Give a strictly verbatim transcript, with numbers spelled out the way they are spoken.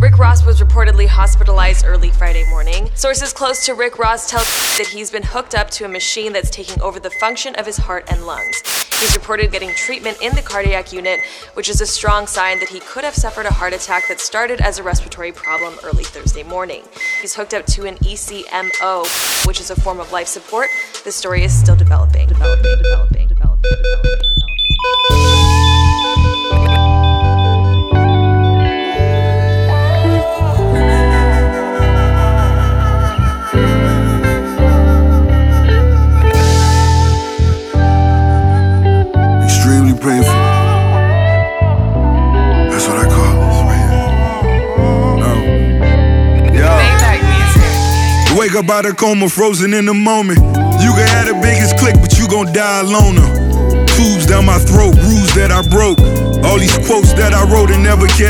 Rick Ross was reportedly hospitalized early Friday morning. Sources close to Rick Ross tell that he's been hooked up to a machine that's taking over the function of his heart and lungs. He's reported getting treatment in the cardiac unit, which is a strong sign that he could have suffered a heart attack that started as a respiratory problem early Thursday morning. He's hooked up to an E C M O, which is a form of life support. The story is still developing. Developing, developing, developing, developing, developing. Painful. That's what I call this right here. Oh. Yo. Wake up out of coma, frozen in the moment. You can have the biggest click, but you gon' die alone. Tubes down my throat, bruised that I broke. All these quotes that I wrote and never cared.